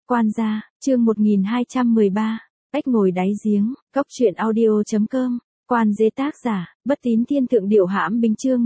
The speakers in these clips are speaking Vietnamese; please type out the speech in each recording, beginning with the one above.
Quan gia, chương 1213, cách ngồi đáy giếng, cóc truyện audio.com, quan dế tác giả, Bất Tín Thiên Thượng Điệu Hãm Bính chương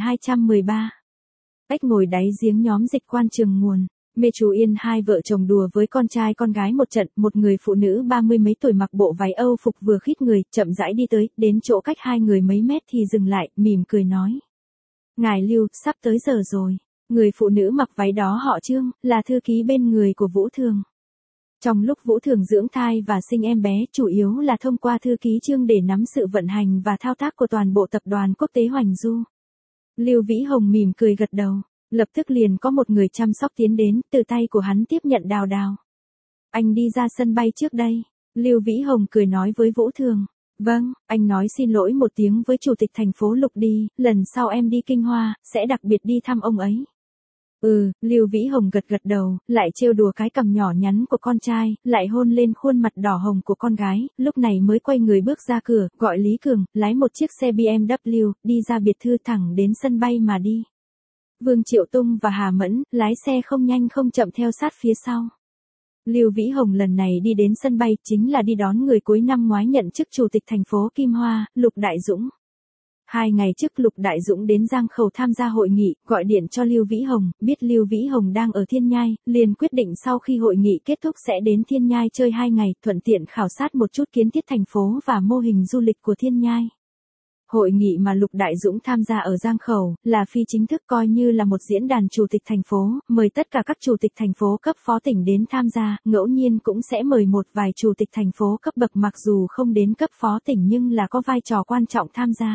1213. Cách ngồi đáy giếng nhóm dịch quan trường nguồn. Mê chú Yên hai vợ chồng đùa với con trai con gái một trận, một người phụ nữ 30 mấy tuổi mặc bộ váy Âu phục vừa khít người, chậm rãi đi tới, đến chỗ cách hai người mấy mét thì dừng lại, mỉm cười nói. Ngài Lưu, sắp tới giờ rồi. Người phụ nữ mặc váy đó họ Trương, là thư ký bên người của Vũ Thường. Trong lúc Vũ Thường dưỡng thai và sinh em bé, chủ yếu là thông qua thư ký Trương để nắm sự vận hành và thao tác của toàn bộ tập đoàn quốc tế Hoành Du. Lưu Vĩ Hồng mỉm cười gật đầu. Lập tức liền có một người chăm sóc tiến đến, từ tay của hắn tiếp nhận Đào Đào. Anh đi ra sân bay trước đây. Lưu Vĩ Hồng cười nói với Vũ Thường. Vâng, anh nói xin lỗi một tiếng với chủ tịch thành phố Lục đi, lần sau em đi Kinh Hoa, sẽ đặc biệt đi thăm ông ấy. Lưu Vĩ Hồng gật gật đầu, lại trêu đùa cái cằm nhỏ nhắn của con trai, lại hôn lên khuôn mặt đỏ hồng của con gái, lúc này mới quay người bước ra cửa, gọi Lý Cường, lái một chiếc xe BMW, đi ra biệt thự thẳng đến sân bay mà đi. Vương Triệu Tung và Hà Mẫn, lái xe không nhanh không chậm theo sát phía sau. Lưu Vĩ Hồng lần này đi đến sân bay chính là đi đón người cuối năm ngoái nhận chức chủ tịch thành phố Kim Hoa, Lục Đại Dũng. 2 ngày trước Lục Đại Dũng đến Giang Khẩu tham gia hội nghị, gọi điện cho Lưu Vĩ Hồng, biết Lưu Vĩ Hồng đang ở Thiên Nhai, liền quyết định sau khi hội nghị kết thúc sẽ đến Thiên Nhai chơi 2 ngày, thuận tiện khảo sát một chút kiến thiết thành phố và mô hình du lịch của Thiên Nhai. Hội nghị mà Lục Đại Dũng tham gia ở Giang Khẩu, là phi chính thức coi như là một diễn đàn chủ tịch thành phố, mời tất cả các chủ tịch thành phố cấp phó tỉnh đến tham gia, ngẫu nhiên cũng sẽ mời một vài chủ tịch thành phố cấp bậc mặc dù không đến cấp phó tỉnh nhưng là có vai trò quan trọng tham gia.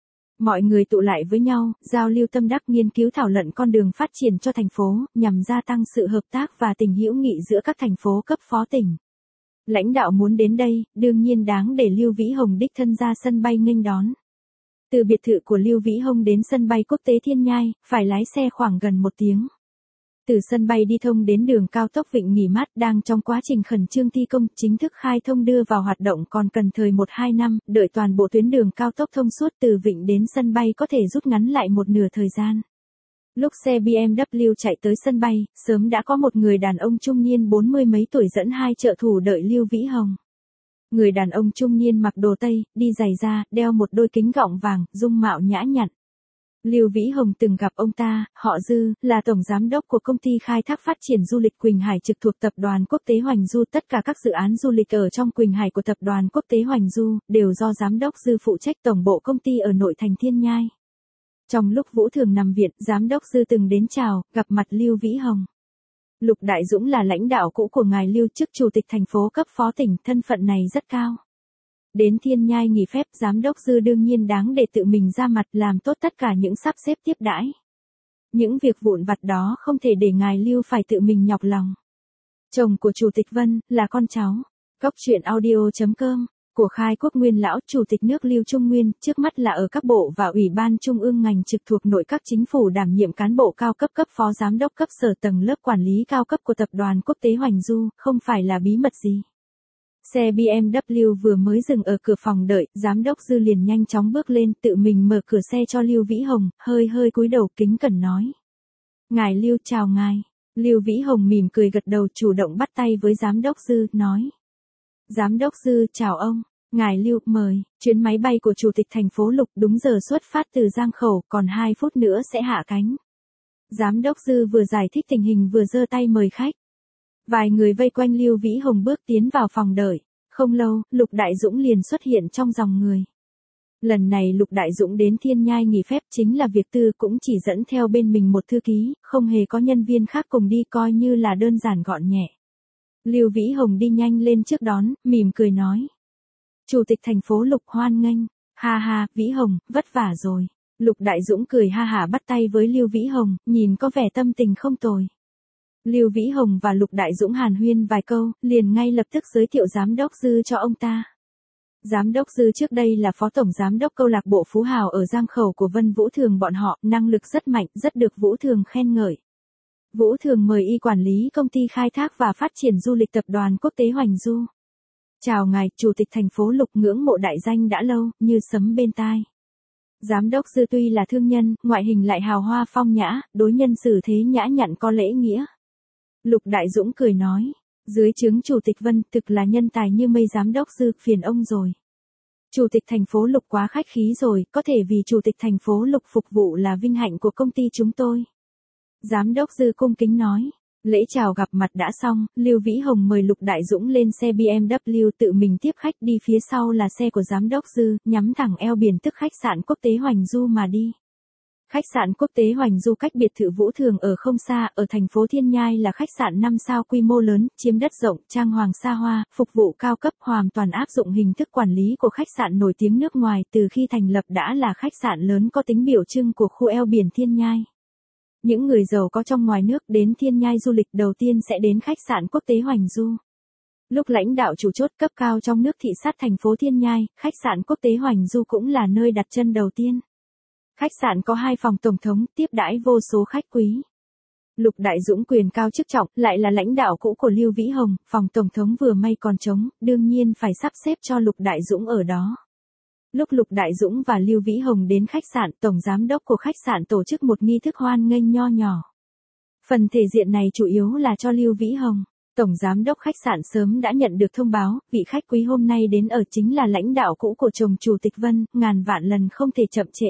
Mọi người tụ lại với nhau, giao lưu tâm đắc nghiên cứu thảo luận con đường phát triển cho thành phố, nhằm gia tăng sự hợp tác và tình hữu nghị giữa các thành phố cấp phó tỉnh. Lãnh đạo muốn đến đây, đương nhiên đáng để Lưu Vĩ Hồng đích thân ra sân bay nghênh đón. Từ biệt thự của Lưu Vĩ Hồng đến sân bay quốc tế Thiên Nhai, phải lái xe khoảng gần 1 tiếng. Từ sân bay đi thông đến đường cao tốc Vịnh Nghỉ Mát đang trong quá trình khẩn trương thi công, chính thức khai thông đưa vào hoạt động còn cần thời 1-2 năm, đợi toàn bộ tuyến đường cao tốc thông suốt từ Vịnh đến sân bay có thể rút ngắn lại một nửa thời gian. Lúc xe BMW chạy tới sân bay, sớm đã có một người đàn ông trung niên 40 mấy tuổi dẫn 2 trợ thủ đợi Lưu Vĩ Hồng. Người đàn ông trung niên mặc đồ Tây, đi giày da, đeo một đôi kính gọng vàng, dung mạo nhã nhặn. Lưu Vĩ Hồng từng gặp ông ta, họ Dư, là tổng giám đốc của công ty khai thác phát triển du lịch Quỳnh Hải trực thuộc tập đoàn quốc tế Hoành Du. Tất cả các dự án du lịch ở trong Quỳnh Hải của tập đoàn quốc tế Hoành Du, đều do giám đốc Dư phụ trách tổng bộ công ty ở nội thành Thiên Nhai. Trong lúc Vũ Thường nằm viện, giám đốc Dư từng đến chào, gặp mặt Lưu Vĩ Hồng. Lục Đại Dũng là lãnh đạo cũ của ngài Lưu chức chủ tịch thành phố cấp phó tỉnh, thân phận này rất cao. Đến Thiên Nhai nghỉ phép, giám đốc Dư đương nhiên đáng để tự mình ra mặt làm tốt tất cả những sắp xếp tiếp đãi. Những việc vụn vặt đó không thể để ngài Lưu phải tự mình nhọc lòng. Chồng của Chủ tịch Vân, là con cháu. Cóc truyện audio.com, của khai quốc nguyên lão Chủ tịch nước Lưu Trung Nguyên, trước mắt là ở các bộ và ủy ban trung ương ngành trực thuộc nội các chính phủ đảm nhiệm cán bộ cao cấp cấp phó giám đốc cấp sở tầng lớp quản lý cao cấp của tập đoàn quốc tế Hoành Du, không phải là bí mật gì. Xe BMW vừa mới dừng ở cửa phòng đợi, giám đốc Dư liền nhanh chóng bước lên, tự mình mở cửa xe cho Lưu Vĩ Hồng, hơi cúi đầu kính cẩn nói. Ngài Lưu, chào ngài. Lưu Vĩ Hồng mỉm cười gật đầu, chủ động bắt tay với giám đốc Dư, nói. Giám đốc Dư, chào ông. Ngài Lưu, mời. Chuyến máy bay của Chủ tịch thành phố Lục đúng giờ xuất phát từ Giang Khẩu, còn 2 phút nữa sẽ hạ cánh. Giám đốc Dư vừa giải thích tình hình vừa giơ tay mời khách. Vài người vây quanh Lưu Vĩ Hồng bước tiến vào phòng đợi. Không lâu, Lục Đại Dũng liền xuất hiện trong dòng người. Lần này Lục Đại Dũng đến Thiên Nhai nghỉ phép chính là việc tư, cũng chỉ dẫn theo bên mình một thư ký, không hề có nhân viên khác cùng đi, coi như là đơn giản gọn nhẹ. Lưu Vĩ Hồng đi nhanh lên trước đón, mỉm cười nói. Chủ tịch thành phố Lục hoan nghênh. Ha ha, Vĩ Hồng, vất vả rồi. Lục Đại Dũng cười ha hả bắt tay với Lưu Vĩ Hồng, nhìn có vẻ tâm tình không tồi. Lưu Vĩ Hồng và Lục Đại Dũng hàn huyên vài câu, liền ngay lập tức giới thiệu giám đốc Dư cho ông ta. Giám đốc Dư trước đây là phó tổng giám đốc câu lạc bộ Phú Hào ở Giang Khẩu của Vân Vũ Thường bọn họ, năng lực rất mạnh, rất được Vũ Thường khen ngợi. Vũ Thường mời y quản lý công ty khai thác và phát triển du lịch tập đoàn quốc tế Hoành Du. Chào ngài, Chủ tịch thành phố Lục, ngưỡng mộ đại danh đã lâu, như sấm bên tai. Giám đốc Dư tuy là thương nhân, ngoại hình lại hào hoa phong nhã, đối nhân xử thế nhã nhặn có lễ nghĩa. Lục Đại Dũng cười nói, Dưới trướng Chủ tịch Vân thực là nhân tài như mây, giám đốc Dư phiền ông rồi. Chủ tịch thành phố Lục quá khách khí rồi, có thể vì Chủ tịch thành phố Lục phục vụ là vinh hạnh của công ty chúng tôi. Giám đốc Dư cung kính nói. Lễ chào gặp mặt đã xong, Lưu Vĩ Hồng mời Lục Đại Dũng lên xe BMW tự mình tiếp khách, đi phía sau là xe của giám đốc Dư, nhắm thẳng eo biển tức khách sạn quốc tế Hoành Du mà đi. Khách sạn quốc tế Hoành Du cách biệt thự Vũ Thường ở không xa, ở thành phố Thiên Nhai là khách sạn 5 sao quy mô lớn, chiếm đất rộng, trang hoàng xa hoa, phục vụ cao cấp, hoàn toàn áp dụng hình thức quản lý của khách sạn nổi tiếng nước ngoài, từ khi thành lập đã là khách sạn lớn có tính biểu trưng của khu eo biển Thiên Nhai. Những người giàu có trong ngoài nước đến Thiên Nhai du lịch đầu tiên sẽ đến khách sạn quốc tế Hoành Du. Lúc lãnh đạo chủ chốt cấp cao trong nước thị sát thành phố Thiên Nhai, khách sạn quốc tế Hoành Du cũng là nơi đặt chân đầu tiên. Khách sạn có 2 phòng tổng thống, tiếp đãi vô số khách quý. Lục Đại Dũng quyền cao chức trọng, lại là lãnh đạo cũ của Lưu Vĩ Hồng, phòng tổng thống vừa may còn trống, đương nhiên phải sắp xếp cho Lục Đại Dũng ở đó. Lúc Lục Đại Dũng và Lưu Vĩ Hồng đến khách sạn, tổng giám đốc của khách sạn tổ chức một nghi thức hoan nghênh nho nhỏ. Phần thể diện này chủ yếu là cho Lưu Vĩ Hồng. Tổng giám đốc khách sạn sớm đã nhận được thông báo, vị khách quý hôm nay đến ở chính là lãnh đạo cũ của chồng Chủ tịch Vân, ngàn vạn lần không thể chậm trễ.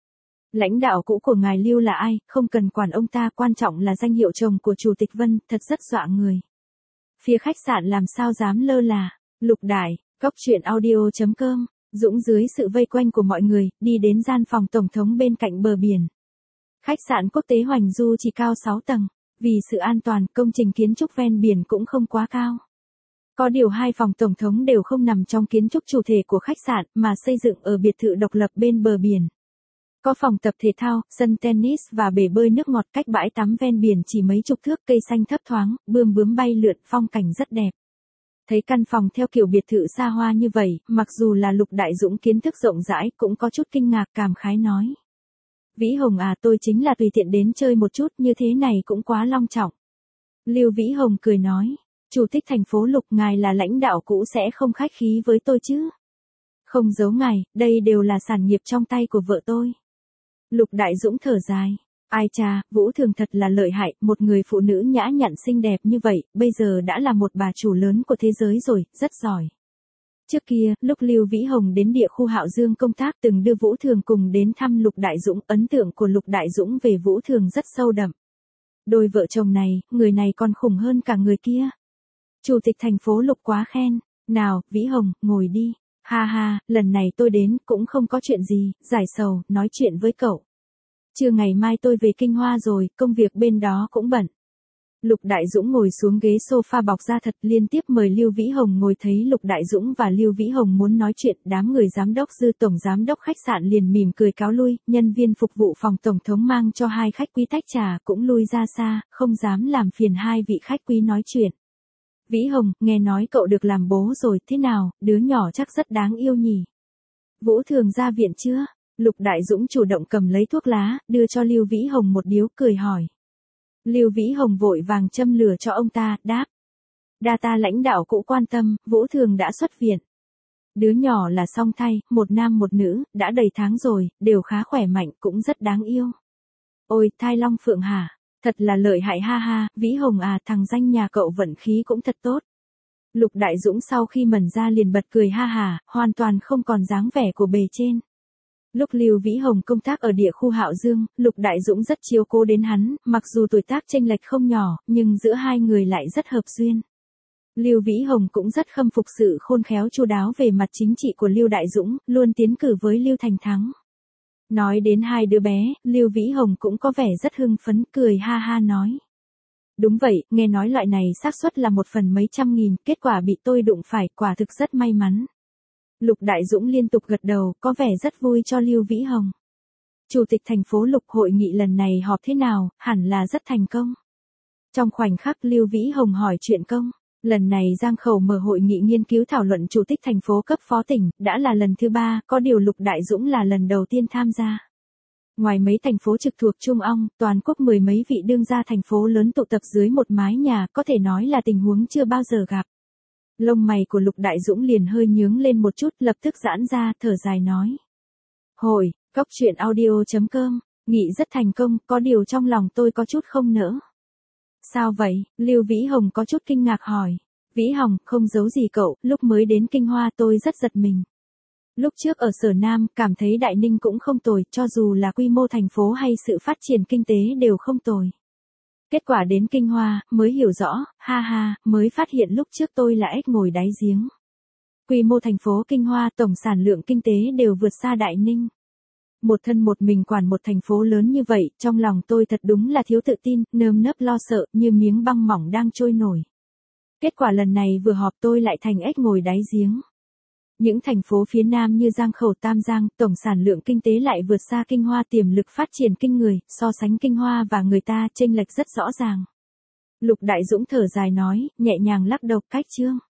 Lãnh đạo cũ của ngài Lưu là ai, không cần quản ông ta, quan trọng là danh hiệu chồng của Chủ tịch Vân, thật rất dọa người. Phía khách sạn làm sao dám lơ là. Lục Đại, coctruyện.audio.com. Dũng dưới sự vây quanh của mọi người, đi đến gian phòng tổng thống bên cạnh bờ biển. Khách sạn quốc tế Hoành Du chỉ cao 6 tầng, vì sự an toàn, công trình kiến trúc ven biển cũng không quá cao. Có điều 2 phòng tổng thống đều không nằm trong kiến trúc chủ thể của khách sạn, mà xây dựng ở biệt thự độc lập bên bờ biển. Có phòng tập thể thao, sân tennis và bể bơi nước ngọt, cách bãi tắm ven biển chỉ mấy chục thước, cây xanh thấp thoáng, bươm bướm bay lượn, phong cảnh rất đẹp. Thấy căn phòng theo kiểu biệt thự xa hoa như vậy, mặc dù là Lục Đại Dũng kiến thức rộng rãi cũng có chút kinh ngạc, cảm khái nói. Vĩ Hồng à, tôi chính là tùy tiện đến chơi một chút, như thế này cũng quá long trọng. Lưu Vĩ Hồng cười nói, Chủ tịch thành phố Lục, ngài là lãnh đạo cũ sẽ không khách khí với tôi chứ. Không giấu ngài, đây đều là sản nghiệp trong tay của vợ tôi. Lục Đại Dũng thở dài. Ai cha, Vũ Thường thật là lợi hại, một người phụ nữ nhã nhặn xinh đẹp như vậy, bây giờ đã là một bà chủ lớn của thế giới rồi, rất giỏi. Trước kia, lúc Lưu Vĩ Hồng đến địa khu Hạo Dương công tác từng đưa Vũ Thường cùng đến thăm Lục Đại Dũng, ấn tượng của Lục Đại Dũng về Vũ Thường rất sâu đậm. Đôi vợ chồng này, người này còn khủng hơn cả người kia. Chủ tịch thành phố Lục quá khen, nào, Vĩ Hồng, ngồi đi. Ha ha, lần này tôi đến cũng không có chuyện gì, giải sầu, nói chuyện với cậu. Trưa ngày mai tôi về Kinh Hoa rồi, công việc bên đó cũng bận. Lục Đại Dũng ngồi xuống ghế sofa bọc da thật, liên tiếp mời Lưu Vĩ Hồng ngồi. Thấy Lục Đại Dũng và Lưu Vĩ Hồng muốn nói chuyện, đám người giám đốc Dư tổng giám đốc khách sạn liền mỉm cười cáo lui, nhân viên phục vụ phòng tổng thống mang cho 2 khách quý tách trà cũng lui ra xa, không dám làm phiền 2 vị khách quý nói chuyện. Vĩ Hồng, nghe nói cậu được làm bố rồi, thế nào, đứa nhỏ chắc rất đáng yêu nhỉ. Vũ Thường ra viện chưa? Lục Đại Dũng chủ động cầm lấy thuốc lá, đưa cho Lưu Vĩ Hồng một điếu, cười hỏi. Lưu Vĩ Hồng vội vàng châm lửa cho ông ta, đáp. Đa ta lãnh đạo cũ quan tâm, Vũ Thường đã xuất viện. Đứa nhỏ là song thai, một nam một nữ, đã đầy tháng rồi, đều khá khỏe mạnh, cũng rất đáng yêu. Ôi, thai long phượng hả? Thật là lợi hại, ha ha, Vĩ Hồng à, thằng danh nhà cậu vận khí cũng thật tốt. Lục Đại Dũng sau khi mẩn ra liền bật cười ha hà, hoàn toàn không còn dáng vẻ của bề trên. Lúc Lưu Vĩ Hồng công tác ở địa khu Hạo Dương, Lục Đại Dũng rất chiếu cố đến hắn, mặc dù tuổi tác chênh lệch không nhỏ, nhưng giữa 2 người lại rất hợp duyên. Lưu Vĩ Hồng cũng rất khâm phục sự khôn khéo chu đáo về mặt chính trị của Lưu Đại Dũng, luôn tiến cử với Lưu Thành Thắng. Nói đến 2 đứa bé, Lưu Vĩ Hồng cũng có vẻ rất hưng phấn, cười ha ha nói. Đúng vậy, nghe nói loại này xác suất là 1 phần mấy trăm nghìn, kết quả bị tôi đụng phải, quả thực rất may mắn. Lục Đại Dũng liên tục gật đầu, có vẻ rất vui cho Lưu Vĩ Hồng. Chủ tịch thành phố Lục, hội nghị lần này họp thế nào, hẳn là rất thành công. Trong khoảnh khắc Lưu Vĩ Hồng hỏi chuyện công. Lần này Giang Khẩu mở hội nghị nghiên cứu thảo luận chủ tịch thành phố cấp phó tỉnh, đã là lần thứ 3, có điều Lục Đại Dũng là lần đầu tiên tham gia. Ngoài mấy thành phố trực thuộc Trung ong, toàn quốc 10 mấy vị đương gia thành phố lớn tụ tập dưới một mái nhà, có thể nói là tình huống chưa bao giờ gặp. Lông mày của Lục Đại Dũng liền hơi nhướng lên một chút, lập tức giãn ra, thở dài nói. Hồi, coctruyện.audio.com, nghị rất thành công, có điều trong lòng tôi có chút không nỡ. Sao vậy? Lưu Vĩ Hồng có chút kinh ngạc hỏi. Vĩ Hồng, không giấu gì cậu, lúc mới đến Kinh Hoa tôi rất giật mình. Lúc trước ở Sở Nam, cảm thấy Đại Ninh cũng không tồi, cho dù là quy mô thành phố hay sự phát triển kinh tế đều không tồi. Kết quả đến Kinh Hoa, mới hiểu rõ, ha ha, mới phát hiện lúc trước tôi là ếch ngồi đáy giếng. Quy mô thành phố Kinh Hoa tổng sản lượng kinh tế đều vượt xa Đại Ninh. Một thân một mình quản một thành phố lớn như vậy, trong lòng tôi thật đúng là thiếu tự tin, nơm nớp lo sợ, như miếng băng mỏng đang trôi nổi. Kết quả lần này vừa họp tôi lại thành ếch ngồi đáy giếng. Những thành phố phía Nam như Giang Khẩu Tam Giang, tổng sản lượng kinh tế lại vượt xa Kinh Hoa, tiềm lực phát triển kinh người, so sánh Kinh Hoa và người ta chênh lệch rất rõ ràng. Lục Đại Dũng thở dài nói, nhẹ nhàng lắc đầu, Cách Trương.